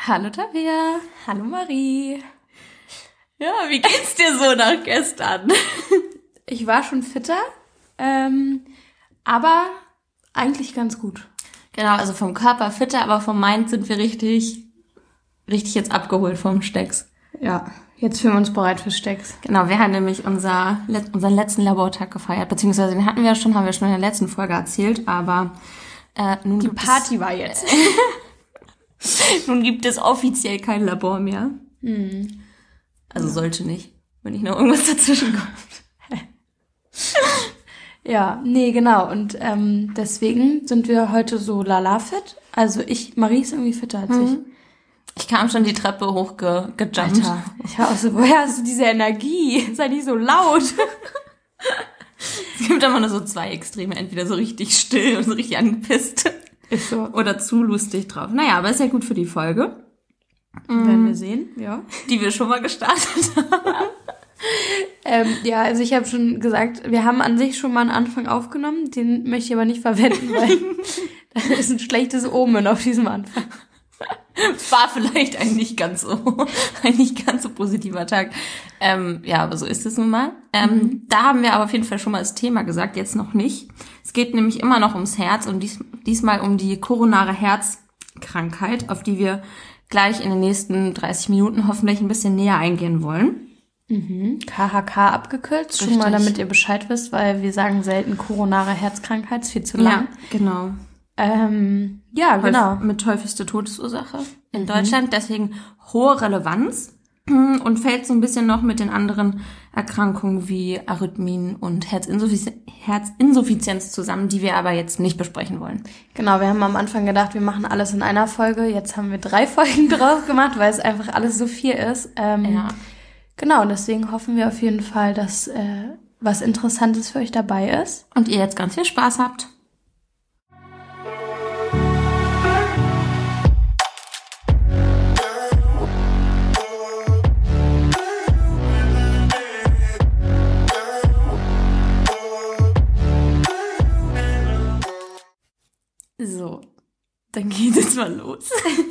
Hallo Tabea. Hallo Marie. Ja, wie geht's dir so nach gestern? Ich war schon fitter, aber eigentlich ganz gut. Genau, also vom Körper fitter, aber vom Mind sind wir richtig jetzt abgeholt vom Stecks. Ja, jetzt fühlen wir uns bereit für Stecks. Genau, wir haben nämlich unseren letzten Labortag gefeiert, beziehungsweise den haben wir schon in der letzten Folge erzählt, aber nun die Party war jetzt. Nun gibt es offiziell kein Labor mehr. Also sollte nicht, wenn nicht noch irgendwas dazwischen kommt. Ja, nee, genau. Und deswegen sind wir heute so lala fit. Also Marie ist irgendwie fitter als ich. Ich kam schon die Treppe hochgejumpt. Alter, ich war auch so, woher hast du diese Energie? Sei nicht so laut. Es gibt immer nur so zwei Extreme, entweder so richtig still und so richtig angepisst. Ist so. Oder zu lustig drauf. Naja, aber ist ja gut für die Folge. Werden wir sehen, ja. Die wir schon mal gestartet haben. Ja, also ich habe schon gesagt, wir haben an sich schon mal einen Anfang aufgenommen, den möchte ich aber nicht verwenden, weil das ist ein schlechtes Omen auf diesem Anfang. War vielleicht ein nicht ganz so positiver Tag. Ja, aber so ist es nun mal. Da haben wir aber auf jeden Fall schon mal das Thema gesagt, jetzt noch nicht. Es geht nämlich immer noch ums Herz und diesmal um die koronare Herzkrankheit, auf die wir gleich in den nächsten 30 Minuten hoffentlich ein bisschen näher eingehen wollen. KHK abgekürzt, Richtig. schon mal, damit ihr Bescheid wisst, weil wir sagen selten koronare Herzkrankheit, ist viel zu lang. Ja, genau. Ja, genau. Mit häufigste Todesursache in Deutschland, deswegen hohe Relevanz und fällt so ein bisschen noch mit den anderen Erkrankungen wie Arrhythmien und Herzinsuffizienz zusammen, die wir aber jetzt nicht besprechen wollen. Genau, wir haben am Anfang gedacht, wir machen alles in einer Folge. Jetzt haben wir 3 Folgen draus gemacht, weil es einfach alles so viel ist. Ja. Genau, und deswegen hoffen wir auf jeden Fall, dass was Interessantes für euch dabei ist. Und ihr jetzt ganz viel Spaß habt. So, dann geht es mal los.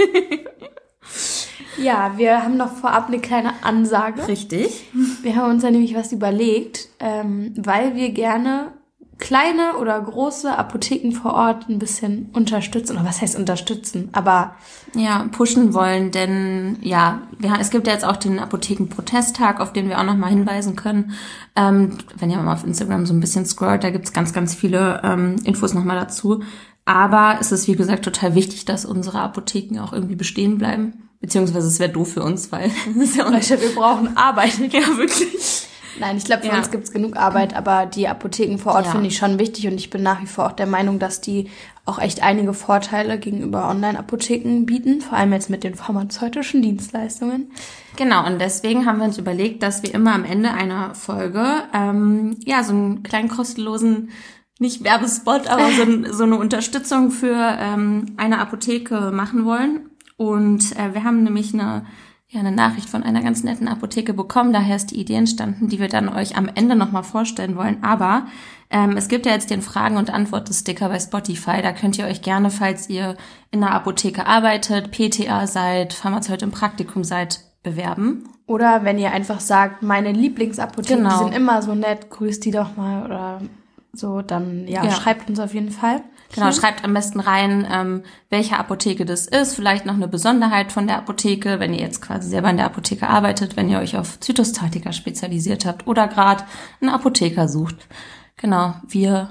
Ja, wir haben noch vorab eine kleine Ansage. Richtig. Wir haben uns da nämlich was überlegt, weil wir gerne kleine oder große Apotheken vor Ort ein bisschen unterstützen. Oder was heißt unterstützen? Aber Ja, pushen wollen, denn ja, es gibt ja jetzt auch den Apotheken-Protesttag, auf den wir auch nochmal hinweisen können. Wenn ihr mal auf Instagram so ein bisschen scrollt, da gibt's ganz, ganz viele Infos nochmal dazu. Aber es ist, wie gesagt, total wichtig, dass unsere Apotheken auch irgendwie bestehen bleiben. Beziehungsweise es wäre doof für uns, weil das ist ja wir brauchen Arbeit. Ja, wirklich. Nein, ich glaube, für uns gibt's genug Arbeit, aber die Apotheken vor Ort finde ich schon wichtig und ich bin nach wie vor auch der Meinung, dass die auch echt einige Vorteile gegenüber Online-Apotheken bieten, vor allem jetzt mit den pharmazeutischen Dienstleistungen. Genau, und deswegen haben wir uns überlegt, dass wir immer am Ende einer Folge so einen kleinen kostenlosen, nicht Werbespot, aber so eine Unterstützung für eine Apotheke machen wollen. Und wir haben nämlich eine Nachricht von einer ganz netten Apotheke bekommen. Daher ist die Idee entstanden, die wir dann euch am Ende nochmal vorstellen wollen. Aber es gibt ja jetzt den Fragen- und Antworten-Sticker bei Spotify. Da könnt ihr euch gerne, falls ihr in einer Apotheke arbeitet, PTA seid, Pharmazeut im Praktikum seid, bewerben. Oder wenn ihr einfach sagt, meine Lieblingsapotheken Genau. die sind immer so nett, grüßt die doch mal oder so, dann schreibt uns auf jeden Fall. Genau, schreibt am besten rein, welche Apotheke das ist, vielleicht noch eine Besonderheit von der Apotheke, wenn ihr jetzt quasi selber in der Apotheke arbeitet, wenn ihr euch auf Zytostatika spezialisiert habt oder gerade einen Apotheker sucht. Genau, wir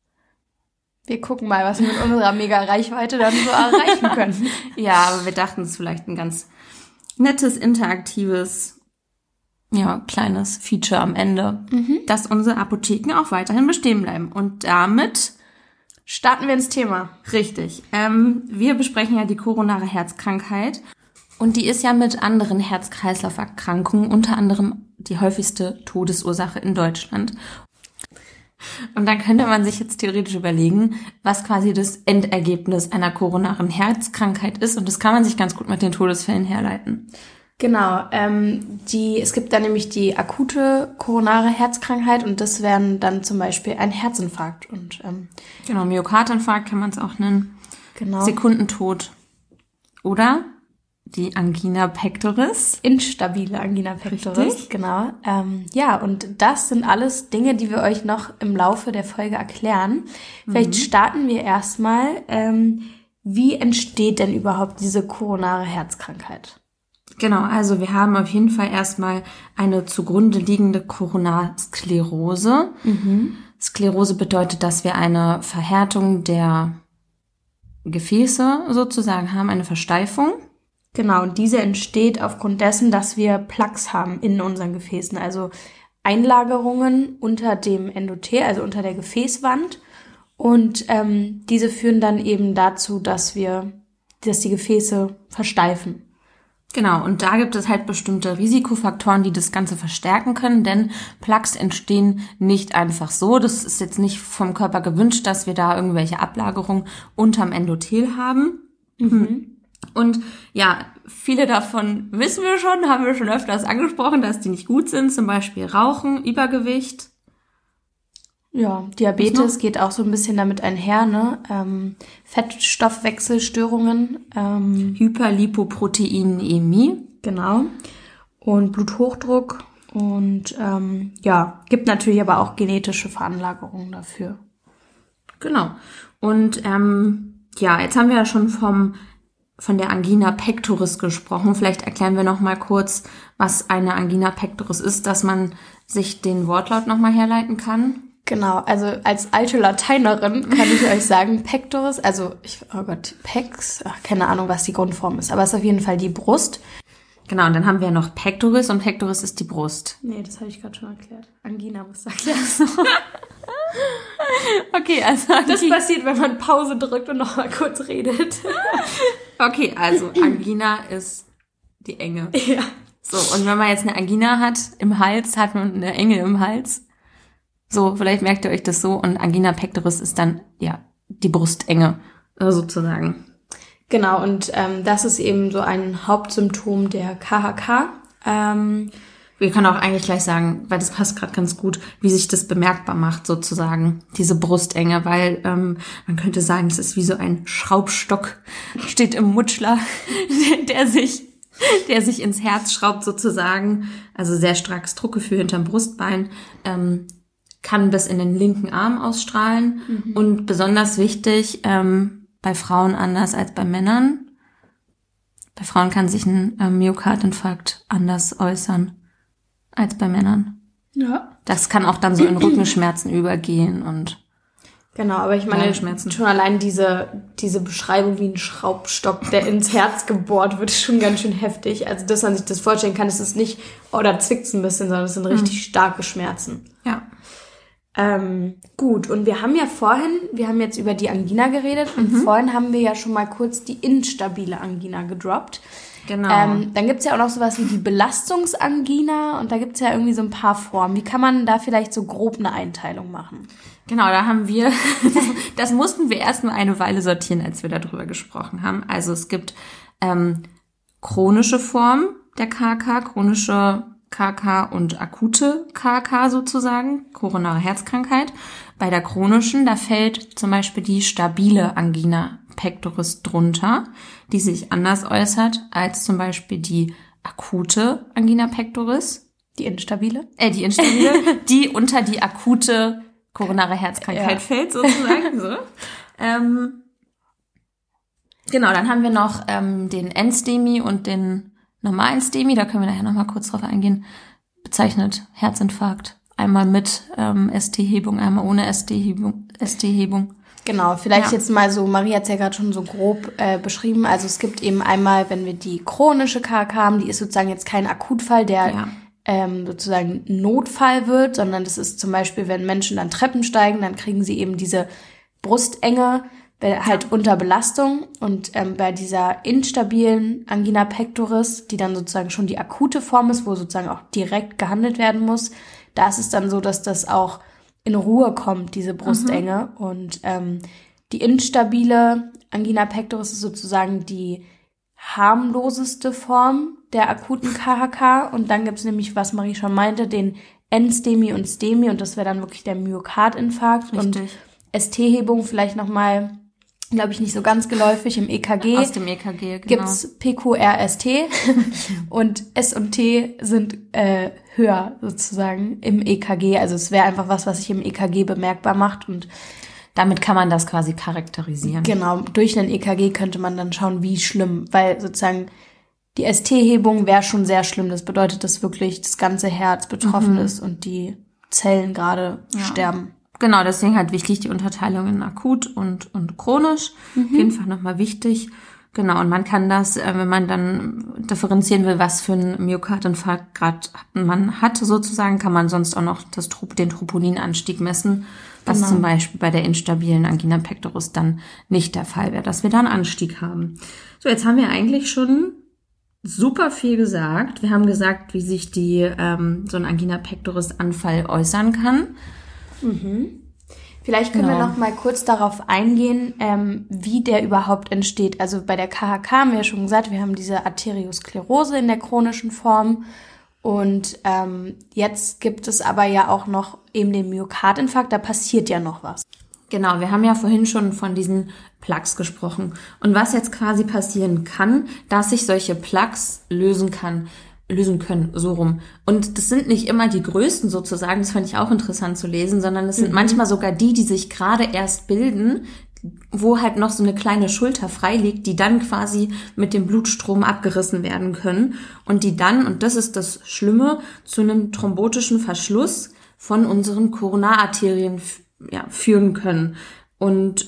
gucken mal, was wir mit unserer mega Reichweite dann so erreichen können. Ja, aber wir dachten, es ist vielleicht ein ganz nettes, interaktives, kleines Feature am Ende, dass unsere Apotheken auch weiterhin bestehen bleiben. Und damit starten wir ins Thema. Richtig. Wir besprechen ja die koronare Herzkrankheit und die ist ja mit anderen Herz-Kreislauf-Erkrankungen unter anderem die häufigste Todesursache in Deutschland. Und dann könnte man sich jetzt theoretisch überlegen, was quasi das Endergebnis einer koronaren Herzkrankheit ist. Und das kann man sich ganz gut mit den Todesfällen herleiten. Genau, es gibt da nämlich die akute koronare Herzkrankheit und das wären dann zum Beispiel ein Herzinfarkt und genau, Myokardinfarkt kann man es auch nennen. Genau. Sekundentod. Oder die Angina pectoris. Instabile Angina pectoris, richtig? Genau. Ja, und das sind alles Dinge, die wir euch noch im Laufe der Folge erklären. Vielleicht starten wir erstmal, wie entsteht denn überhaupt diese koronare Herzkrankheit? Genau, also wir haben auf jeden Fall erstmal eine zugrunde liegende Koronarsklerose. Sklerose bedeutet, dass wir eine Verhärtung der Gefäße sozusagen haben, eine Versteifung. Genau, und diese entsteht aufgrund dessen, dass wir Plaques haben in unseren Gefäßen, also Einlagerungen unter dem Endothel, also unter der Gefäßwand. Und diese führen dann eben dazu, dass die Gefäße versteifen. Genau, und da gibt es halt bestimmte Risikofaktoren, die das Ganze verstärken können, denn Plaques entstehen nicht einfach so. Das ist jetzt nicht vom Körper gewünscht, dass wir da irgendwelche Ablagerungen unterm Endothel haben. Und ja, viele davon wissen wir schon, haben wir schon öfters angesprochen, dass die nicht gut sind, zum Beispiel Rauchen, Übergewicht. Ja, Diabetes geht auch so ein bisschen damit einher, ne? Fettstoffwechselstörungen, Hyperlipoproteinämie, genau, und Bluthochdruck und gibt natürlich aber auch genetische Veranlagerungen dafür. Genau. Und jetzt haben wir ja schon von der Angina pectoris gesprochen. Vielleicht erklären wir noch mal kurz, was eine Angina pectoris ist, dass man sich den Wortlaut noch mal herleiten kann. Genau, also als alte Lateinerin kann ich euch sagen, pectoris, also pex, keine Ahnung, was die Grundform ist, aber es ist auf jeden Fall die Brust. Genau, und dann haben wir noch pectoris und pectoris ist die Brust. Nee, das habe ich gerade schon erklärt. Angina musst du erklären. Okay, also das passiert, wenn man Pause drückt und noch mal kurz redet. Okay, also Angina ist die Enge. Ja. So, und wenn man jetzt eine Angina hat im Hals, hat man eine Enge im Hals. So, vielleicht merkt ihr euch das so. Und Angina pectoris ist dann, die Brustenge sozusagen. Genau, und das ist eben so ein Hauptsymptom der KHK. Wir können auch eigentlich gleich sagen, weil das passt gerade ganz gut, wie sich das bemerkbar macht sozusagen, diese Brustenge, weil man könnte sagen, es ist wie so ein Schraubstock, steht im Mutschler, der sich ins Herz schraubt sozusagen, also sehr starkes Druckgefühl hinterm Brustbein, kann bis in den linken Arm ausstrahlen und besonders wichtig, bei Frauen anders als bei Männern. Bei Frauen kann sich ein Myokardinfarkt anders äußern als bei Männern. Ja. Das kann auch dann so in Rückenschmerzen übergehen und genau, aber ich meine, schon allein diese Beschreibung wie ein Schraubstock, der ins Herz gebohrt wird, ist schon ganz schön heftig. Also, dass man sich das vorstellen kann, ist es nicht, oder zwickt's ein bisschen, sondern es sind richtig starke Schmerzen. Ja. Gut, und wir haben jetzt über die Angina geredet und vorhin haben wir ja schon mal kurz die instabile Angina gedroppt. Genau. Dann gibt's ja auch noch sowas wie die Belastungsangina und da gibt's ja irgendwie so ein paar Formen. Wie kann man da vielleicht so grob eine Einteilung machen? Genau, da haben wir, das mussten wir erst mal eine Weile sortieren, als wir darüber gesprochen haben. Also es gibt chronische Formen der KK, chronische KK und akute KK sozusagen, koronare Herzkrankheit. Bei der chronischen, da fällt zum Beispiel die stabile Angina pectoris drunter, die sich anders äußert als zum Beispiel die akute Angina pectoris. Die instabile? Die unter die akute koronare Herzkrankheit fällt sozusagen. So. Genau, dann haben wir noch den NSTEMI und den normalen STEMI, da können wir nachher nochmal kurz drauf eingehen, bezeichnet Herzinfarkt. Einmal mit ST-Hebung, einmal ohne ST-Hebung. Genau, vielleicht jetzt mal so, Maria hat es ja gerade schon so grob beschrieben, also es gibt eben einmal, wenn wir die chronische KK haben, die ist sozusagen jetzt kein Akutfall, der sozusagen Notfall wird, sondern das ist zum Beispiel, wenn Menschen dann Treppen steigen, dann kriegen sie eben diese Brustenge, halt unter Belastung und bei dieser instabilen Angina pectoris, die dann sozusagen schon die akute Form ist, wo sozusagen auch direkt gehandelt werden muss, da ist es dann so, dass das auch in Ruhe kommt, diese Brustenge. Und die instabile Angina pectoris ist sozusagen die harmloseste Form der akuten KHK. Und dann gibt's nämlich, was Marie schon meinte, den NSTEMI und STEMI und das wäre dann wirklich der Myokardinfarkt. Richtig. Und ST-Hebung vielleicht nochmal glaube ich, nicht so ganz geläufig. Im EKG. Aus dem EKG, genau. Gibt's PQRST und S und T sind höher sozusagen im EKG. Also es wäre einfach was sich im EKG bemerkbar macht und damit kann man das quasi charakterisieren. Genau, durch ein EKG könnte man dann schauen, wie schlimm, weil sozusagen die ST-Hebung wäre schon sehr schlimm. Das bedeutet, dass wirklich das ganze Herz betroffen ist und die Zellen gerade sterben. Genau, deswegen halt wichtig die Unterteilung in akut und chronisch. Auf jeden Fall nochmal wichtig. Genau, und man kann das, wenn man dann differenzieren will, was für einen Myokardinfarkt gerade man hat, sozusagen, kann man sonst auch noch den Troponinanstieg messen, was zum Beispiel bei der instabilen Angina pectoris dann nicht der Fall wäre, dass wir da einen Anstieg haben. So, jetzt haben wir eigentlich schon super viel gesagt. Wir haben gesagt, wie sich so ein Angina pectoris Anfall äußern kann. Vielleicht können wir noch mal kurz darauf eingehen, wie der überhaupt entsteht. Also bei der KHK haben wir ja schon gesagt, wir haben diese Arteriosklerose in der chronischen Form. Und jetzt gibt es aber ja auch noch eben den Myokardinfarkt, da passiert ja noch was. Genau, wir haben ja vorhin schon von diesen Plaques gesprochen. Und was jetzt quasi passieren kann, dass sich solche Plaques lösen können, so rum. Und das sind nicht immer die größten sozusagen, das fand ich auch interessant zu lesen, sondern es sind manchmal sogar die sich gerade erst bilden, wo halt noch so eine kleine Schulter frei liegt, die dann quasi mit dem Blutstrom abgerissen werden können und die dann, und das ist das Schlimme, zu einem thrombotischen Verschluss von unseren Koronararterien führen können. Und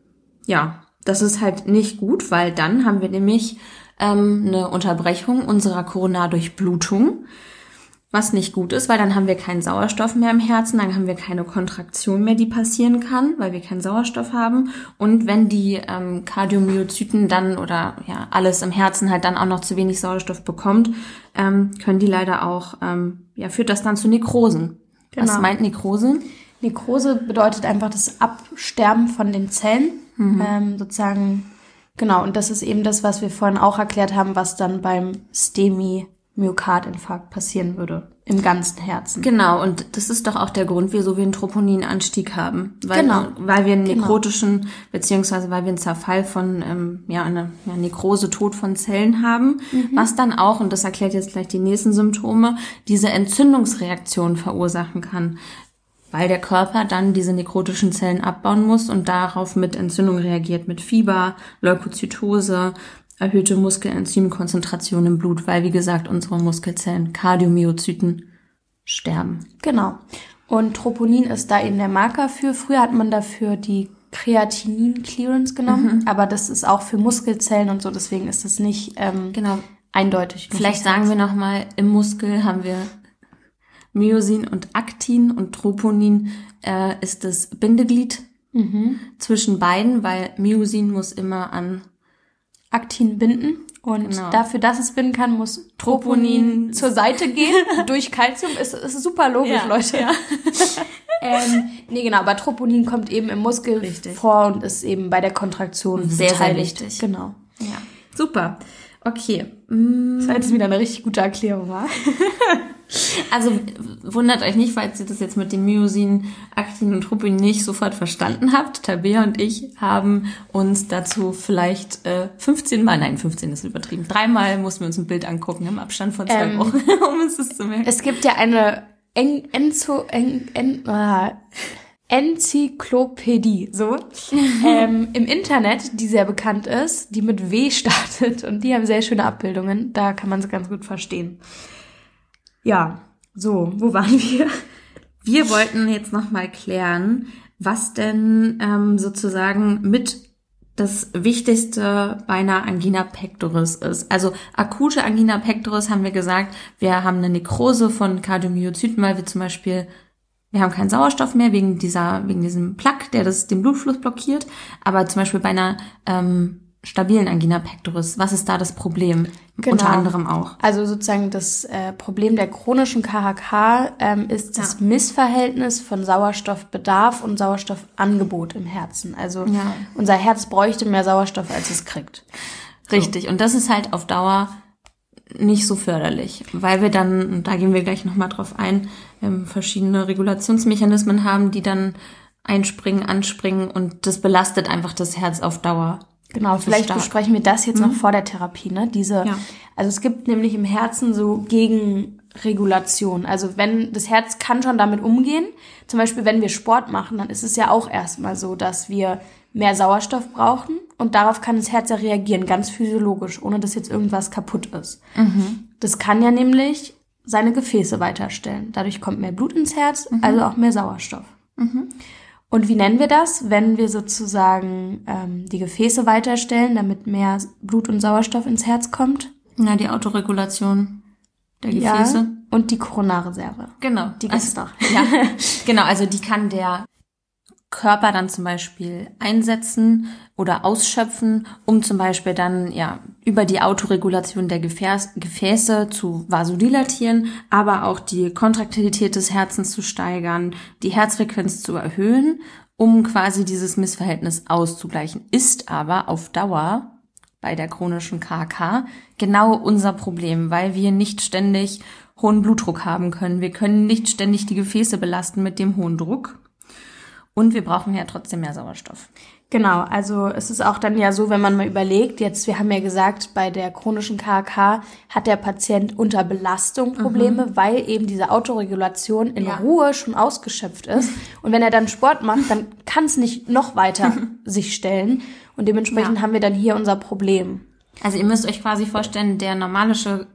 das ist halt nicht gut, weil dann haben wir nämlich eine Unterbrechung unserer Koronardurchblutung, was nicht gut ist, weil dann haben wir keinen Sauerstoff mehr im Herzen, dann haben wir keine Kontraktion mehr, die passieren kann, weil wir keinen Sauerstoff haben. Und wenn die Kardiomyozyten dann oder alles im Herzen halt dann auch noch zu wenig Sauerstoff bekommt, können die leider auch, führt das dann zu Nekrosen. Genau. Was meint Nekrose? Nekrose bedeutet einfach das Absterben von den Zellen, sozusagen. Genau, und das ist eben das, was wir vorhin auch erklärt haben, was dann beim STEMI-Myokardinfarkt passieren würde, im ganzen Herzen. Genau, und das ist doch auch der Grund, wieso wir einen Troponinanstieg haben. Weil wir einen nekrotischen, beziehungsweise weil wir einen Zerfall von, eine Nekrose, Tod von Zellen haben, was dann auch, und das erklärt jetzt gleich die nächsten Symptome, diese Entzündungsreaktion verursachen kann. Weil der Körper dann diese nekrotischen Zellen abbauen muss und darauf mit Entzündung reagiert, mit Fieber, Leukozytose, erhöhte Muskelenzymkonzentration im Blut, weil, wie gesagt, unsere Muskelzellen, Kardiomyozyten, sterben. Genau. Und Troponin ist da eben der Marker für. Früher hat man dafür die Kreatinin-Clearance genommen, aber das ist auch für Muskelzellen und so, deswegen ist das nicht eindeutig. Vielleicht sagen wir nochmal, im Muskel haben wir Myosin und Aktin und Troponin ist das Bindeglied zwischen beiden, weil Myosin muss immer an Aktin binden und dafür, dass es binden kann, muss Troponin zur Seite gehen durch Calcium. Ist super logisch, Leute. Ja. Aber Troponin kommt eben im Muskel vor und ist eben bei der Kontraktion sehr, sehr wichtig. Genau. Ja. Super. Okay. Das war jetzt wieder eine richtig gute Erklärung, wa? Also wundert euch nicht, falls ihr das jetzt mit dem Myosin, Aktin und Troponin nicht sofort verstanden habt. Tabea und ich haben uns dazu vielleicht 15 ist übertrieben. 3 Mal mussten wir uns ein Bild angucken im Abstand von 2 Wochen, um uns das zu merken. Es gibt ja eine Enzyklopädie, im Internet, die sehr bekannt ist, die mit W startet und die haben sehr schöne Abbildungen. Da kann man es ganz gut verstehen. Ja, so, wo waren wir? Wir wollten jetzt nochmal klären, was denn sozusagen mit das Wichtigste bei einer Angina pectoris ist. Also akute Angina pectoris haben wir gesagt, wir haben eine Nekrose von Kardiomyozyten, weil wir haben keinen Sauerstoff mehr wegen diesem Plaque, der den Blutfluss blockiert. Aber zum Beispiel bei einer stabilen Angina pectoris, was ist da das Problem? Genau. Unter anderem auch. Also sozusagen das Problem der chronischen KHK ist das Missverhältnis von Sauerstoffbedarf und Sauerstoffangebot im Herzen. Also unser Herz bräuchte mehr Sauerstoff, als es kriegt. Richtig. Und das ist halt auf Dauer nicht so förderlich, weil wir dann, und da gehen wir gleich nochmal drauf ein, verschiedene Regulationsmechanismen haben, die dann einspringen, anspringen und das belastet einfach das Herz auf Dauer. Genau, vielleicht besprechen wir das jetzt noch vor der Therapie, ne? Also es gibt nämlich im Herzen so Gegenregulation. Also wenn das Herz kann schon damit umgehen, zum Beispiel wenn wir Sport machen, dann ist es ja auch erstmal so, dass wir mehr Sauerstoff brauchen und darauf kann das Herz ja reagieren, ganz physiologisch, ohne dass jetzt irgendwas kaputt ist. Das kann ja nämlich seine Gefäße weiterstellen. Dadurch kommt mehr Blut ins Herz, also auch mehr Sauerstoff. Und wie nennen wir das, wenn wir sozusagen die Gefäße weiterstellen, damit mehr Blut und Sauerstoff ins Herz kommt? Na, die Autoregulation der Gefäße. Ja, und die Koronarreserve. Genau. Die gibt's noch. Ja, genau, also die kann der Körper dann zum Beispiel einsetzen oder ausschöpfen, um zum Beispiel dann über die Autoregulation der Gefäße zu vasodilatieren, aber auch die Kontraktilität des Herzens zu steigern, die Herzfrequenz zu erhöhen, um quasi dieses Missverhältnis auszugleichen. Ist aber auf Dauer bei der chronischen KK genau unser Problem, weil wir nicht ständig hohen Blutdruck haben können. Wir können nicht ständig die Gefäße belasten mit dem hohen Druck. Und wir brauchen ja trotzdem mehr Sauerstoff. Genau, also es ist auch dann ja so, wenn man mal überlegt, jetzt, wir haben ja gesagt, bei der chronischen KK hat der Patient unter Belastung Probleme, weil eben diese Autoregulation in Ruhe schon ausgeschöpft ist. Und wenn er dann Sport macht, dann kann es nicht noch weiter sich stellen. Und dementsprechend haben wir dann hier unser Problem. Also ihr müsst euch quasi vorstellen, der normale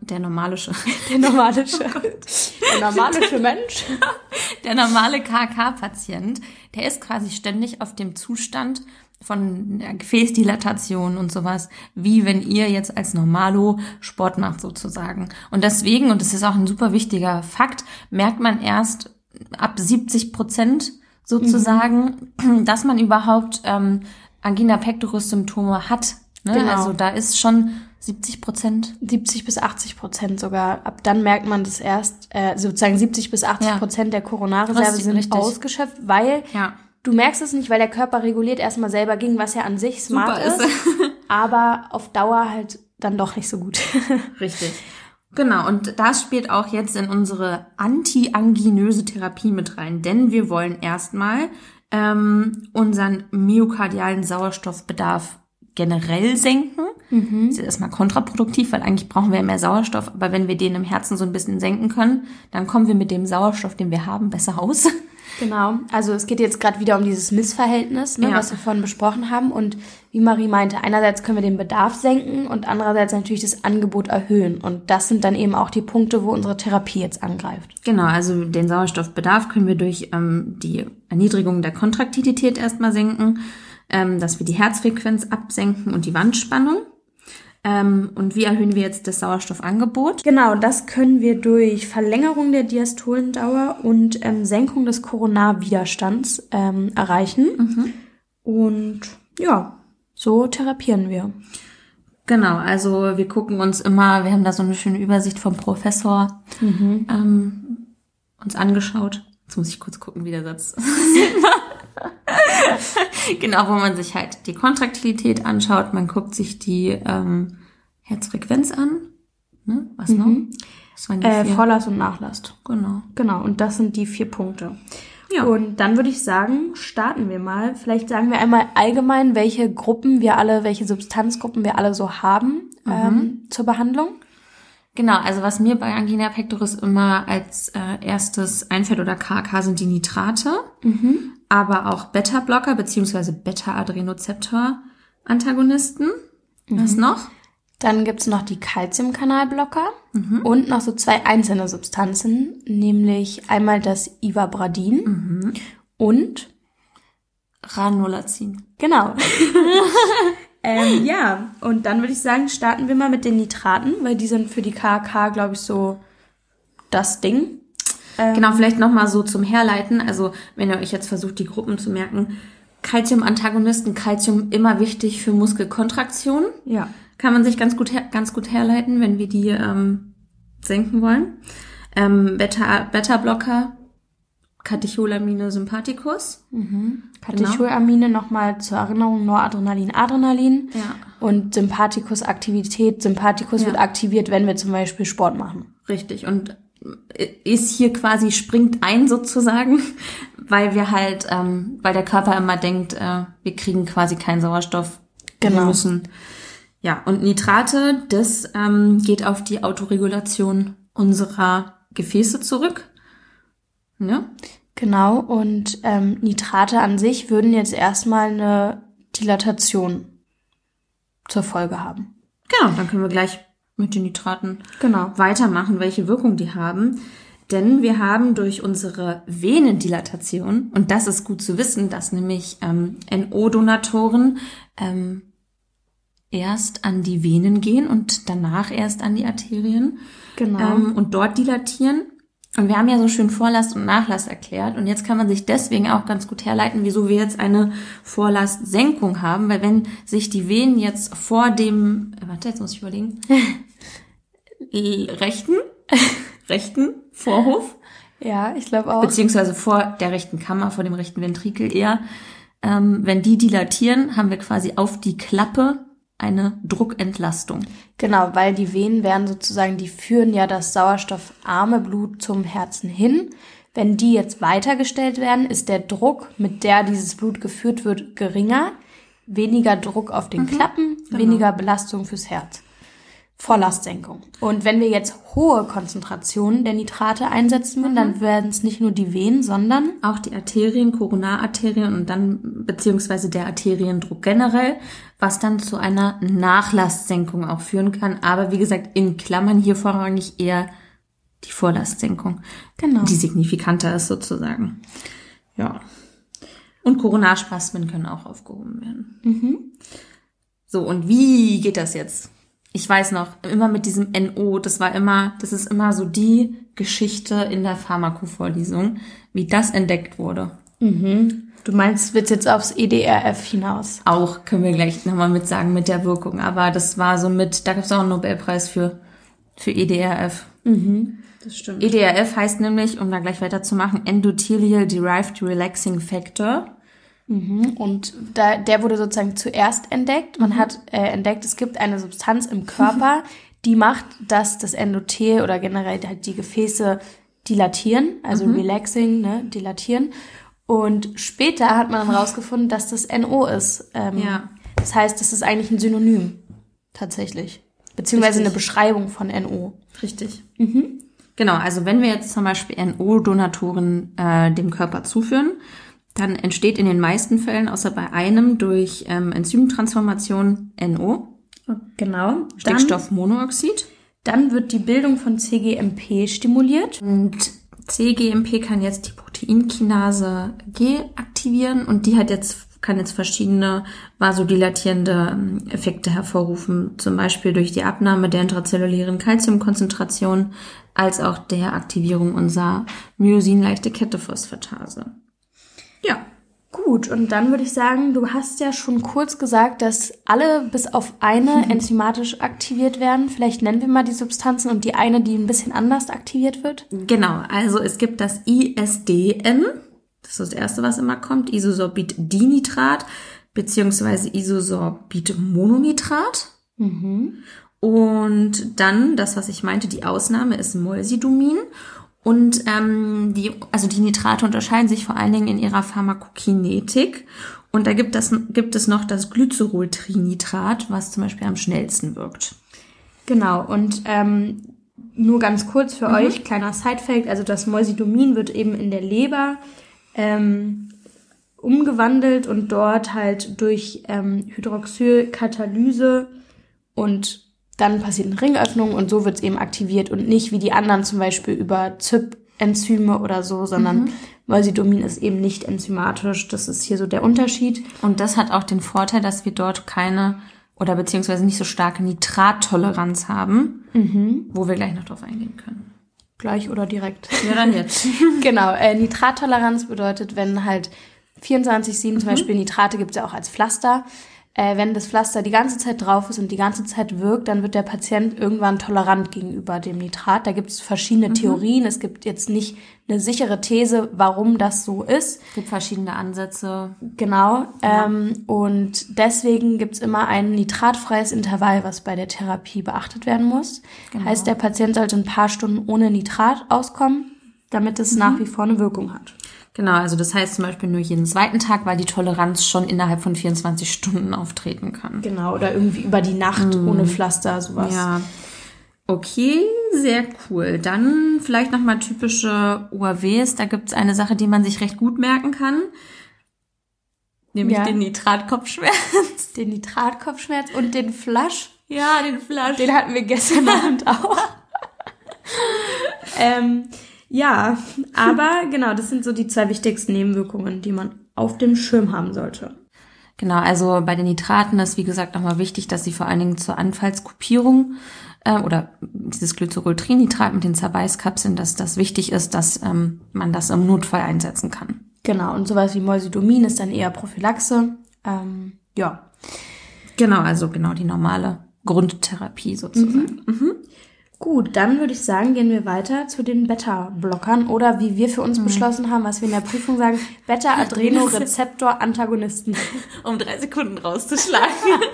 Mensch. Der normale KK-Patient, der ist quasi ständig auf dem Zustand von Gefäßdilatation und sowas, wie wenn ihr jetzt als Normalo Sport macht sozusagen. Und deswegen, und das ist auch ein super wichtiger Fakt, merkt man erst ab 70% sozusagen, dass man überhaupt Angina pectoris Symptome hat. Ne? Genau. Also da ist schon 70%. 70 bis 80% sogar. Ab dann merkt man das erst, sozusagen 70 bis 80% der Koronarreserve sind ausgeschöpft, weil du merkst es nicht, weil der Körper reguliert erstmal selber gegen, was ja an sich smart ist, aber auf Dauer halt dann doch nicht so gut. Richtig. Genau, und das spielt auch jetzt in unsere antianginöse Therapie mit rein, denn wir wollen erstmal unseren myokardialen Sauerstoffbedarf generell senken. Das ist erstmal kontraproduktiv, weil eigentlich brauchen wir mehr Sauerstoff, aber wenn wir den im Herzen so ein bisschen senken können, dann kommen wir mit dem Sauerstoff, den wir haben, besser aus. Genau, also es geht jetzt gerade wieder um dieses Missverhältnis, was wir vorhin besprochen haben. Und wie Marie meinte, einerseits können wir den Bedarf senken und andererseits natürlich das Angebot erhöhen. Und das sind dann eben auch die Punkte, wo unsere Therapie jetzt angreift. Genau, also den Sauerstoffbedarf können wir durch die Erniedrigung der Kontraktilität erstmal senken, dass wir die Herzfrequenz absenken und die Wandspannung. Und wie erhöhen wir jetzt das Sauerstoffangebot? Genau, das können wir durch Verlängerung der Diastolendauer und Senkung des Koronarwiderstands erreichen. Und so therapieren wir. Genau, also wir gucken uns immer, wir haben da so eine schöne Übersicht vom Professor uns angeschaut. Jetzt muss ich kurz gucken, wie der Satz genau, wo man sich halt die Kontraktilität anschaut, man guckt sich die Herzfrequenz an. Ne? Was noch? Was waren die 4? Vorlast und Nachlast. Genau, und das sind die 4 Punkte. Ja. Und dann würde ich sagen, starten wir mal. Vielleicht sagen wir einmal allgemein, welche Substanzgruppen wir alle so haben zur Behandlung. Genau, also was mir bei Angina pectoris immer als erstes einfällt oder KK sind die Nitrate, aber auch Beta-Blocker bzw. Beta-Adrenozeptor-Antagonisten. Was noch? Dann gibt's noch die Calciumkanalblocker und noch so 2 einzelne Substanzen, nämlich einmal das Ivabradin und Ranolazin. Genau. Und dann würde ich sagen, starten wir mal mit den Nitraten, weil die sind für die KK, glaube ich, so das Ding. Genau, vielleicht nochmal so zum Herleiten. Also wenn ihr euch jetzt versucht, die Gruppen zu merken. Calcium-Antagonisten, Calcium immer wichtig für Muskelkontraktion. Ja. Kann man sich ganz gut herleiten, wenn wir die senken wollen. Beta-Blocker, Catecholamine sympathicus. Catecholamine nochmal zur Erinnerung, Noradrenalin, Adrenalin. Ja. Und Sympathikus-Aktivität. Sympathikus wird aktiviert, wenn wir zum Beispiel Sport machen. Richtig. Und ist hier quasi, springt ein sozusagen, weil wir halt, weil der Körper immer denkt, wir kriegen quasi keinen Sauerstoff. Genau. Wir müssen, ja, und Nitrate, das geht auf die Autoregulation unserer Gefäße zurück. Ja? Genau, und Nitrate an sich würden jetzt erstmal eine Dilatation zur Folge haben. Genau, dann können wir gleich mit den Nitraten Genau. weitermachen, welche Wirkung die haben. Denn wir haben durch unsere Venendilatation, und das ist gut zu wissen, dass nämlich NO-Donatoren erst an die Venen gehen und danach erst an die Arterien. Genau. Und dort dilatieren. Und wir haben ja so schön Vorlast und Nachlass erklärt. Und jetzt kann man sich deswegen auch ganz gut herleiten, wieso wir jetzt eine Vorlastsenkung haben. Weil wenn sich die Venen jetzt vor dem, jetzt muss ich überlegen, rechten Vorhof, Ja, ich glaube auch. beziehungsweise vor der rechten Kammer, vor dem rechten Ventrikel eher, wenn die dilatieren, haben wir quasi auf die Klappe eine Druckentlastung. Genau, weil die Venen werden sozusagen, die führen ja das sauerstoffarme Blut zum Herzen hin. Wenn die jetzt weitergestellt werden, ist der Druck, mit der dieses Blut geführt wird, geringer. Weniger Druck auf den Klappen, genau. weniger Belastung fürs Herz. Vorlastsenkung. Und wenn wir jetzt hohe Konzentrationen der Nitrate einsetzen würden, dann werden es nicht nur die Venen, sondern Auch die Arterien, Koronararterien und dann beziehungsweise der Arteriendruck generell, was dann zu einer Nachlastsenkung auch führen kann. Aber wie gesagt, in Klammern hier vorrangig eher die Vorlastsenkung, genau. die signifikanter ist sozusagen. Ja. Und Koronarspasmen können auch aufgehoben werden. So, und wie geht das jetzt? Ich weiß noch, immer mit diesem NO, das ist immer so die Geschichte in der Pharmakovorlesung, wie das entdeckt wurde. Du meinst, wird's jetzt aufs EDRF hinaus? Auch können wir gleich nochmal mit sagen mit der Wirkung, aber das war so da gibt's auch einen Nobelpreis für EDRF. Das stimmt. EDRF heißt nämlich, um da gleich weiterzumachen, Endothelial Derived Relaxing Factor. Und der wurde sozusagen zuerst entdeckt. Man hat entdeckt, es gibt eine Substanz im Körper, die macht, dass das Endothel oder generell halt die Gefäße dilatieren, also relaxing, ne, dilatieren. Und später hat man dann rausgefunden, dass das NO ist. Ja. Das heißt, das ist eigentlich ein Synonym, tatsächlich. Beziehungsweise Richtig. eine Beschreibung von NO. Richtig. Genau, also wenn wir jetzt zum Beispiel NO-Donatoren dem Körper zuführen, dann entsteht in den meisten Fällen, außer bei einem, durch Enzymtransformation NO, Genau. Stickstoffmonoxid. Dann wird die Bildung von CGMP stimuliert. Und CGMP kann jetzt die Proteinkinase G aktivieren und die kann jetzt verschiedene vasodilatierende Effekte hervorrufen, zum Beispiel durch die Abnahme der intrazellulären Calciumkonzentration, als auch der Aktivierung unserer Myosin-Leichte-Kette-Phosphatase. Ja. Gut, und dann würde ich sagen, du hast ja schon kurz gesagt, dass alle bis auf eine enzymatisch aktiviert werden. Vielleicht nennen wir mal die Substanzen und die eine, die ein bisschen anders aktiviert wird. Genau, also es gibt das ISDN, das ist das erste, was immer kommt, Isosorbitdinitrat beziehungsweise Isosorbitmononitrat. Und dann, das, was ich meinte, die Ausnahme ist Molsidumin. Und die Nitrate unterscheiden sich vor allen Dingen in ihrer Pharmakokinetik. Und da gibt es noch das Glyceroltrinitrat, was zum Beispiel am schnellsten wirkt. Genau, und nur ganz kurz für euch, kleiner Sidefact, also das Molsidumin wird eben in der Leber umgewandelt und dort halt durch Hydroxylkatalyse und dann passiert eine Ringöffnung und so wird es eben aktiviert und nicht wie die anderen zum Beispiel über ZYP-Enzyme oder so, sondern Molsidumin ist eben nicht enzymatisch. Das ist hier so der Unterschied. Und das hat auch den Vorteil, dass wir dort keine oder beziehungsweise nicht so starke Nitrattoleranz haben, wo wir gleich noch drauf eingehen können. Gleich oder direkt? Ja, dann jetzt. Genau, Nitrattoleranz bedeutet, wenn halt 24/7 zum Beispiel Nitrate gibt es ja auch als Pflaster. Wenn das Pflaster die ganze Zeit drauf ist und die ganze Zeit wirkt, dann wird der Patient irgendwann tolerant gegenüber dem Nitrat. Da gibt es verschiedene Theorien. Es gibt jetzt nicht eine sichere These, warum das so ist. Es gibt verschiedene Ansätze. Genau. Und deswegen gibt es immer ein nitratfreies Intervall, was bei der Therapie beachtet werden muss. Genau. Heißt, der Patient sollte ein paar Stunden ohne Nitrat auskommen, damit es nach wie vor eine Wirkung hat. Genau, also das heißt zum Beispiel nur jeden zweiten Tag, weil die Toleranz schon innerhalb von 24 Stunden auftreten kann. Genau, oder irgendwie über die Nacht ohne Pflaster, sowas. Ja, okay, sehr cool. Dann vielleicht nochmal typische OAWs. Da gibt's eine Sache, die man sich recht gut merken kann. Nämlich den Nitratkopfschmerz. Den Nitratkopfschmerz und den Flasch. Ja, den Flasch. Den hatten wir gestern Abend auch. Ja, aber genau, das sind so die 2 wichtigsten Nebenwirkungen, die man auf dem Schirm haben sollte. Genau, also bei den Nitraten ist, wie gesagt, nochmal wichtig, dass sie vor allen Dingen zur Anfallskopierung oder dieses Glyceroltrinitrat mit den Zerbeißkapseln, dass das wichtig ist, dass man das im Notfall einsetzen kann. Genau, und sowas wie Molsidomin ist dann eher Prophylaxe. Ja. Genau, also genau die normale Grundtherapie sozusagen. Gut, dann würde ich sagen, gehen wir weiter zu den Beta-Blockern oder wie wir für uns beschlossen haben, was wir in der Prüfung sagen, Beta-Adrenorezeptor-Antagonisten. Um 3 Sekunden rauszuschlagen.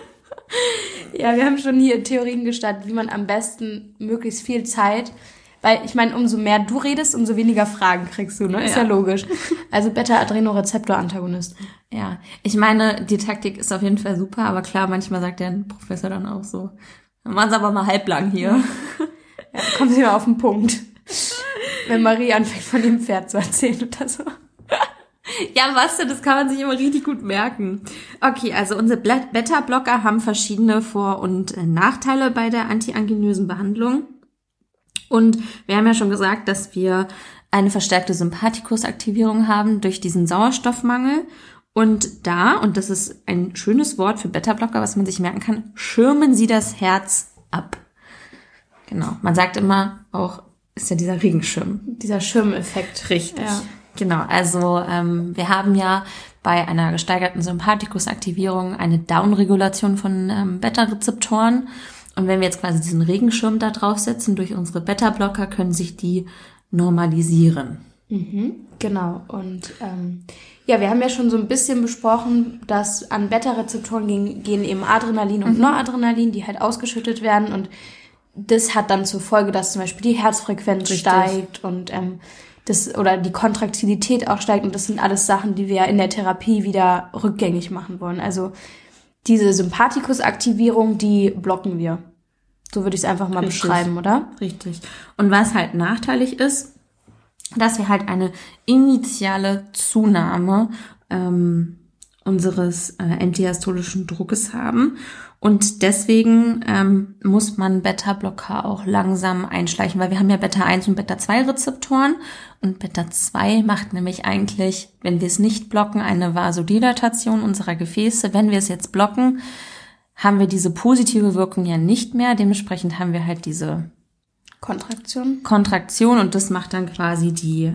Ja, wir haben schon hier Theorien gestartet, wie man am besten möglichst viel Zeit, weil ich meine, umso mehr du redest, umso weniger Fragen kriegst du, ne? Ist ja logisch. Also Beta-Adrenorezeptor-Antagonisten. Ja, ich meine, die Taktik ist auf jeden Fall super, aber klar, manchmal sagt der Professor dann auch so, dann machen sie aber mal halblang hier. Ja, kommen Sie mal auf den Punkt. Wenn Marie anfängt, von dem Pferd zu erzählen oder so. Ja, was denn? Das kann man sich immer richtig gut merken. Okay, also unsere Beta-Blocker haben verschiedene Vor- und Nachteile bei der antianginösen Behandlung. Und wir haben ja schon gesagt, dass wir eine verstärkte Sympathikusaktivierung haben durch diesen Sauerstoffmangel. Und das ist ein schönes Wort für Beta-Blocker, was man sich merken kann, schirmen sie das Herz ab. Genau, man sagt immer auch, ist ja dieser Regenschirm. Dieser Schirmeffekt. Richtig. Ja. Genau, also wir haben ja bei einer gesteigerten Sympathikusaktivierung eine Downregulation von Beta-Rezeptoren. Und wenn wir jetzt quasi diesen Regenschirm da draufsetzen, durch unsere Beta-Blocker können sich die normalisieren. Genau, und ja, wir haben ja schon so ein bisschen besprochen, dass an Beta-Rezeptoren gehen eben Adrenalin und Noradrenalin, die halt ausgeschüttet werden und das hat dann zur Folge, dass zum Beispiel die Herzfrequenz steigt und oder die Kontraktilität auch steigt und das sind alles Sachen, die wir in der Therapie wieder rückgängig machen wollen. Also diese Sympathikusaktivierung, die blocken wir. So würde ich es einfach mal beschreiben, oder? Richtig. Und was halt nachteilig ist, dass wir halt eine initiale Zunahme unseres antidiastolischen Druckes haben. Und deswegen muss man Beta-Blocker auch langsam einschleichen, weil wir haben ja Beta-1 und Beta-2-Rezeptoren. Und Beta-2 macht nämlich eigentlich, wenn wir es nicht blocken, eine Vasodilatation unserer Gefäße. Wenn wir es jetzt blocken, haben wir diese positive Wirkung ja nicht mehr. Dementsprechend haben wir halt diese Kontraktion und das macht dann quasi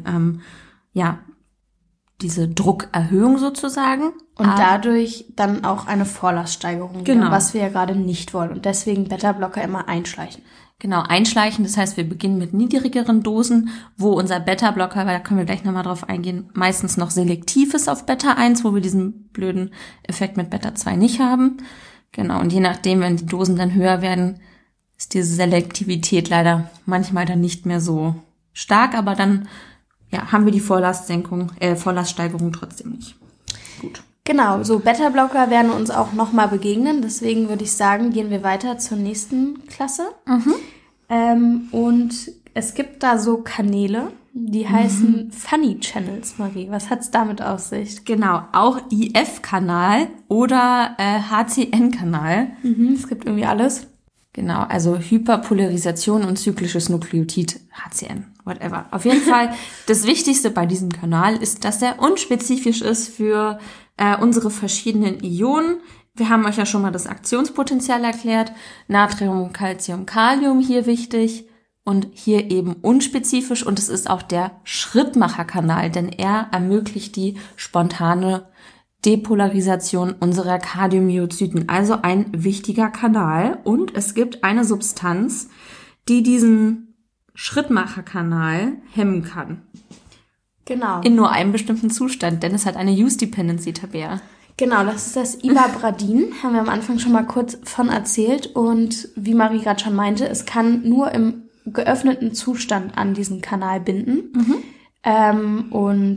diese Druckerhöhung sozusagen. Und dadurch dann auch eine Vorlaststeigerung, genau. Was wir ja gerade nicht wollen. Und deswegen Beta-Blocker immer einschleichen. Genau, einschleichen, das heißt, wir beginnen mit niedrigeren Dosen, wo unser Beta-Blocker, weil da können wir gleich nochmal drauf eingehen, meistens noch selektiv ist auf Beta-1, wo wir diesen blöden Effekt mit Beta-2 nicht haben. Genau, und je nachdem, wenn die Dosen dann höher werden, ist diese Selektivität leider manchmal dann nicht mehr so stark, aber dann haben wir die Vorlaststeigerung trotzdem nicht. Gut. Genau, so Beta-Blocker werden uns auch nochmal begegnen, deswegen würde ich sagen, gehen wir weiter zur nächsten Klasse. Und es gibt da so Kanäle, die heißen Funny Channels, Marie. Was hat's damit auf sich? Genau, auch IF-Kanal oder HCN-Kanal. Es gibt irgendwie alles. Genau, also Hyperpolarisation und zyklisches Nukleotid, HCN, whatever. Auf jeden Fall, das Wichtigste bei diesem Kanal ist, dass er unspezifisch ist für unsere verschiedenen Ionen. Wir haben euch ja schon mal das Aktionspotenzial erklärt. Natrium, Calcium, Kalium hier wichtig und hier eben unspezifisch. Und es ist auch der Schrittmacherkanal, denn er ermöglicht die spontane Depolarisation unserer Kardiomyozyten, also ein wichtiger Kanal. Und es gibt eine Substanz, die diesen Schrittmacherkanal hemmen kann. Genau. In nur einem bestimmten Zustand, denn es hat eine Use-Dependency, Tabea. Genau, das ist das Ibabradin, haben wir am Anfang schon mal kurz von erzählt. Und wie Marie gerade schon meinte, es kann nur im geöffneten Zustand an diesen Kanal binden. Und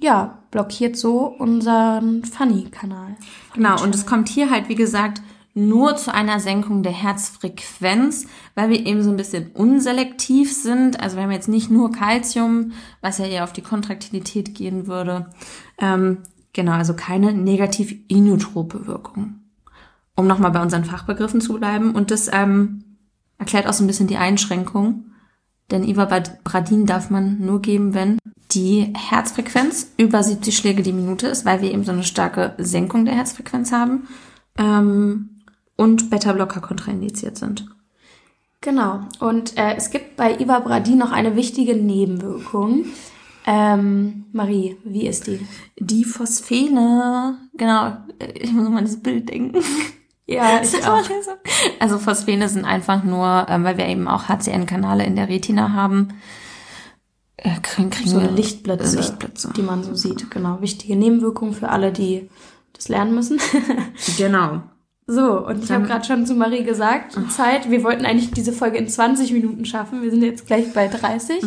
blockiert so unseren Funny-Kanal. Genau, und es kommt hier halt, wie gesagt, nur zu einer Senkung der Herzfrequenz, weil wir eben so ein bisschen unselektiv sind. Also wir haben jetzt nicht nur Calcium, was ja eher auf die Kontraktilität gehen würde. Genau, also keine negativ inotrope Wirkung. Um nochmal bei unseren Fachbegriffen zu bleiben. Und das erklärt auch so ein bisschen die Einschränkung. Denn Ivabradin darf man nur geben, wenn die Herzfrequenz über 70 Schläge die Minute ist, weil wir eben so eine starke Senkung der Herzfrequenz haben. Und Beta-Blocker kontraindiziert sind. Genau. Und es gibt bei Ivabradin noch eine wichtige Nebenwirkung. Marie, wie ist die? Die Phosphene. Genau, ich muss mal an das Bild denken. Ja, ich auch. Also Phosphene sind einfach nur, weil wir eben auch HCN-Kanale in der Retina haben, kriegen so Lichtblitze, die man so sieht. Genau, wichtige Nebenwirkung für alle, die das lernen müssen. Genau. So, und ich habe gerade schon zu Marie gesagt, Zeit, wir wollten eigentlich diese Folge in 20 Minuten schaffen. Wir sind jetzt gleich bei 30.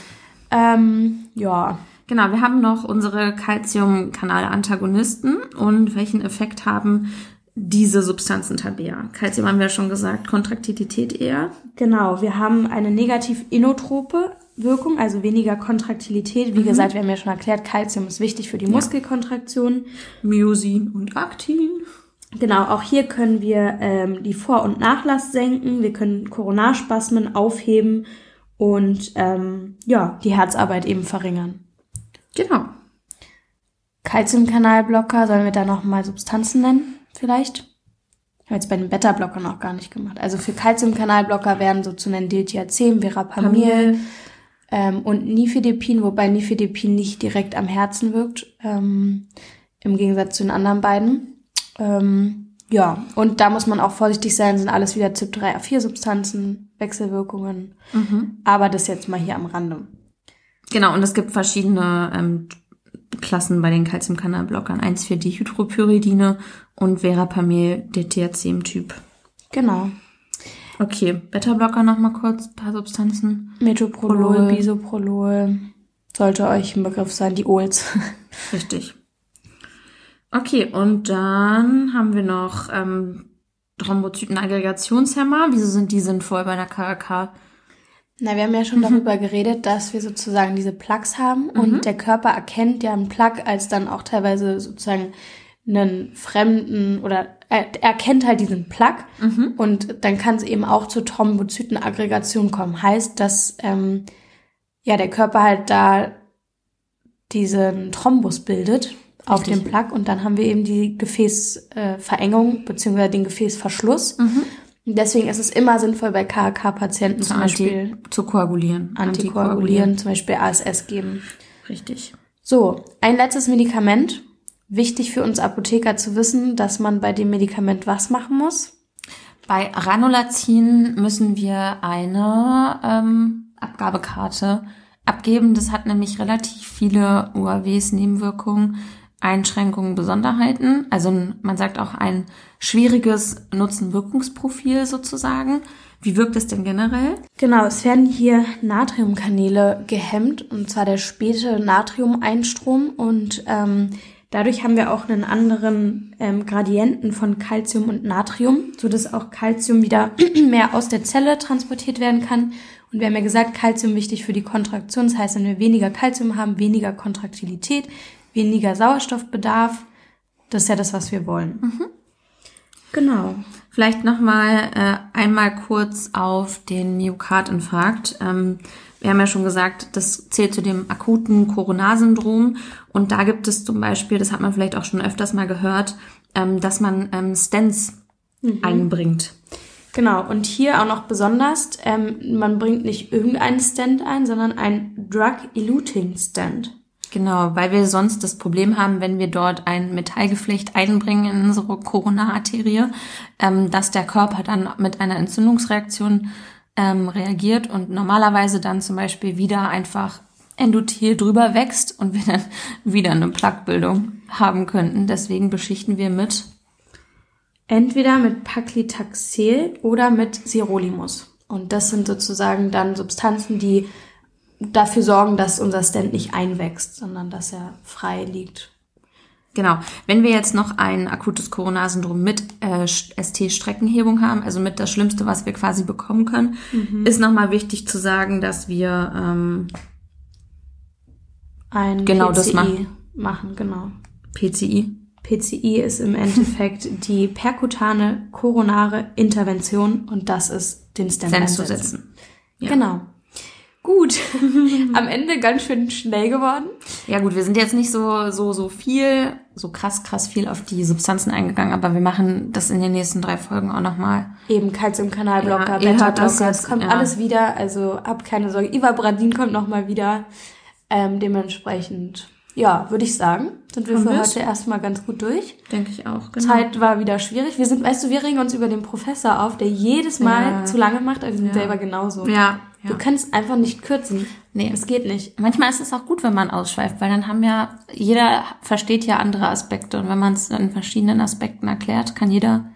Ja. Genau, wir haben noch unsere Calcium-Kanal-Antagonisten und welchen Effekt haben diese Substanzen Tabea? Calcium haben wir ja schon gesagt, Kontraktilität eher. Genau, wir haben eine negativ inotrope Wirkung, also weniger Kontraktilität. Wie gesagt, wir haben ja schon erklärt, Calcium ist wichtig für die Muskelkontraktion. Myosin und Aktin. Genau, auch hier können wir die Vor- und Nachlass senken. Wir können Koronarspasmen aufheben und die Herzarbeit eben verringern. Genau. Calciumkanalblocker, sollen wir da nochmal Substanzen nennen vielleicht? Ich habe jetzt bei den Beta-Blockern noch gar nicht gemacht. Also für Calciumkanalblocker wären so zu nennen Diltiazem, Verapamil und Nifedipin, wobei Nifedipin nicht direkt am Herzen wirkt, im Gegensatz zu den anderen beiden. Und da muss man auch vorsichtig sein, sind alles wieder CYP3A4-Substanzen, Wechselwirkungen. Aber das jetzt mal hier am Rande. Genau, und es gibt verschiedene Klassen bei den Calciumkanalblockern. 1,4-Dihydropyridine und Verapamil, der THC-Typ. Genau. Okay, Beta-Blocker nochmal kurz, ein paar Substanzen. Metoprolol, Bisoprolol, sollte euch ein Begriff sein, die Ols. Richtig. Okay, und dann haben wir noch Thrombozytenaggregationshemmer. Wieso sind die sinnvoll bei einer KRK? Na, wir haben ja schon darüber geredet, dass wir sozusagen diese Plaques haben und der Körper erkennt ja einen Plaque als dann auch teilweise sozusagen einen fremden oder er erkennt halt diesen Plaque und dann kann es eben auch zur Thrombozytenaggregation kommen. Heißt, dass der Körper halt da diesen Thrombus bildet auf dem Plaque und dann haben wir eben die Gefäßverengung beziehungsweise den Gefäßverschluss. Deswegen ist es immer sinnvoll, bei KRK-Patienten zum Beispiel zu koagulieren. Antikoagulieren, zum Beispiel ASS geben. Richtig. So, ein letztes Medikament. Wichtig für uns Apotheker zu wissen, dass man bei dem Medikament was machen muss. Bei Ranolazin müssen wir eine Abgabekarte abgeben. Das hat nämlich relativ viele UAWs, Nebenwirkungen, Einschränkungen, Besonderheiten. Also man sagt auch ein schwieriges Nutzen-Wirkungsprofil sozusagen. Wie wirkt es denn generell? Genau, es werden hier Natriumkanäle gehemmt, und zwar der späte Natriumeinstrom. Und dadurch haben wir auch einen anderen Gradienten von Calcium und Natrium, sodass auch Calcium wieder mehr aus der Zelle transportiert werden kann. Und wir haben ja gesagt, Calcium wichtig für die Kontraktion. Das heißt, wenn wir weniger Calcium haben, weniger Kontraktilität, weniger Sauerstoffbedarf. Das ist ja das, was wir wollen. Genau. Vielleicht nochmal einmal kurz auf den Myokardinfarkt. Wir haben ja schon gesagt, das zählt zu dem akuten Coronarsyndrom. Und da gibt es zum Beispiel, das hat man vielleicht auch schon öfters mal gehört, dass man Stents einbringt. Genau, und hier auch noch besonders, man bringt nicht irgendeinen Stent ein, sondern ein Drug-Eluting Stent. Genau, weil wir sonst das Problem haben, wenn wir dort ein Metallgeflecht einbringen in unsere Koronararterie, dass der Körper dann mit einer Entzündungsreaktion reagiert und normalerweise dann zum Beispiel wieder einfach Endothel drüber wächst und wir dann wieder eine Plaquebildung haben könnten. Deswegen beschichten wir mit entweder mit Paclitaxel oder mit Sirolimus. Und das sind sozusagen dann Substanzen, die dafür sorgen, dass unser Stand nicht einwächst, sondern dass er frei liegt. Genau. Wenn wir jetzt noch ein akutes Coronarsyndrom mit ST-Streckenhebung haben, also mit das Schlimmste, was wir quasi bekommen können, ist nochmal wichtig zu sagen, dass wir ein genau PCI das machen. Genau. PCI. PCI ist im Endeffekt die perkutane koronare Intervention und das ist den Stent einzusetzen. Ja. Genau. Gut. Am Ende ganz schön schnell geworden. Ja gut, wir sind jetzt nicht so viel, so krass viel auf die Substanzen eingegangen, aber wir machen das in den nächsten 3 Folgen auch nochmal. Eben Calcium-Kanalblocker, Ja, Beta-Blocker, das kommt alles wieder, also habt keine Sorge. Ivabradin kommt nochmal wieder. Dementsprechend, ja, würde ich sagen, sind wir für heute erstmal ganz gut durch. Denke ich auch, genau. Zeit war wieder schwierig. Wir regen uns über den Professor auf, der jedes Mal zu lange macht, aber wir sind selber genauso. Ja. Du kannst einfach nicht kürzen. Nee. Das geht nicht. Manchmal ist es auch gut, wenn man ausschweift, weil dann jeder versteht ja andere Aspekte und wenn man es in verschiedenen Aspekten erklärt, kann jeder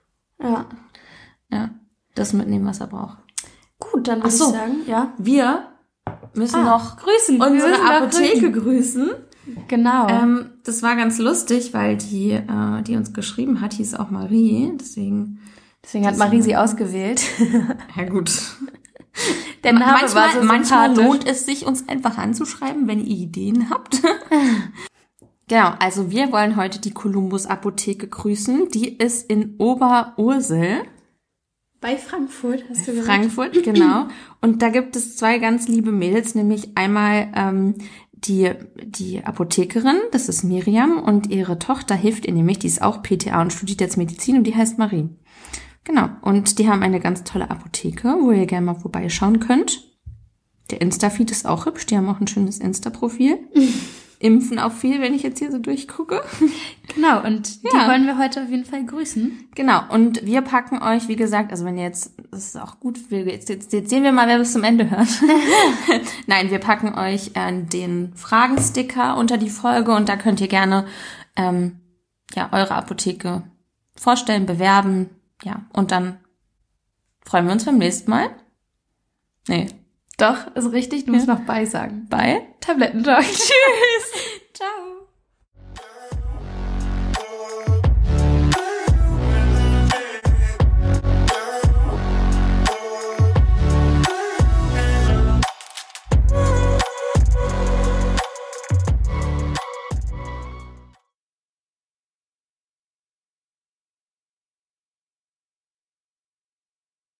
das mitnehmen, was er braucht. Gut, dann würde ich sagen, ja. Wir müssen noch grüßen. Unsere Apotheke grüßen. Genau. Das war ganz lustig, weil die uns geschrieben hat, hieß auch Marie. Deswegen hat Marie sie ausgewählt. Ja gut. Der Name war so manchmal lohnt es sich, uns einfach anzuschreiben, wenn ihr Ideen habt. Genau, also wir wollen heute die Columbus Apotheke grüßen. Die ist in Oberursel. Bei Frankfurt, hast du gesagt? Frankfurt, genau. Und da gibt es 2 ganz liebe Mädels, nämlich einmal die Apothekerin, das ist Miriam, und ihre Tochter hilft ihr nämlich, die ist auch PTA und studiert jetzt Medizin und die heißt Marie. Genau, und die haben eine ganz tolle Apotheke, wo ihr gerne mal vorbeischauen könnt. Der Insta-Feed ist auch hübsch, die haben auch ein schönes Insta-Profil. Impfen auch viel, wenn ich jetzt hier so durchgucke. Genau, und die wollen wir heute auf jeden Fall grüßen. Genau, und wir packen euch, wie gesagt, also wenn ihr jetzt, das ist auch gut, jetzt sehen wir mal, wer bis zum Ende hört. Nein, wir packen euch den Fragensticker unter die Folge und da könnt ihr gerne eure Apotheke vorstellen, bewerben. Ja, und dann freuen wir uns beim nächsten Mal. Nee. Doch, ist richtig, du musst noch Bye sagen. Bye. Tablettentalk. Tschüss. Ciao.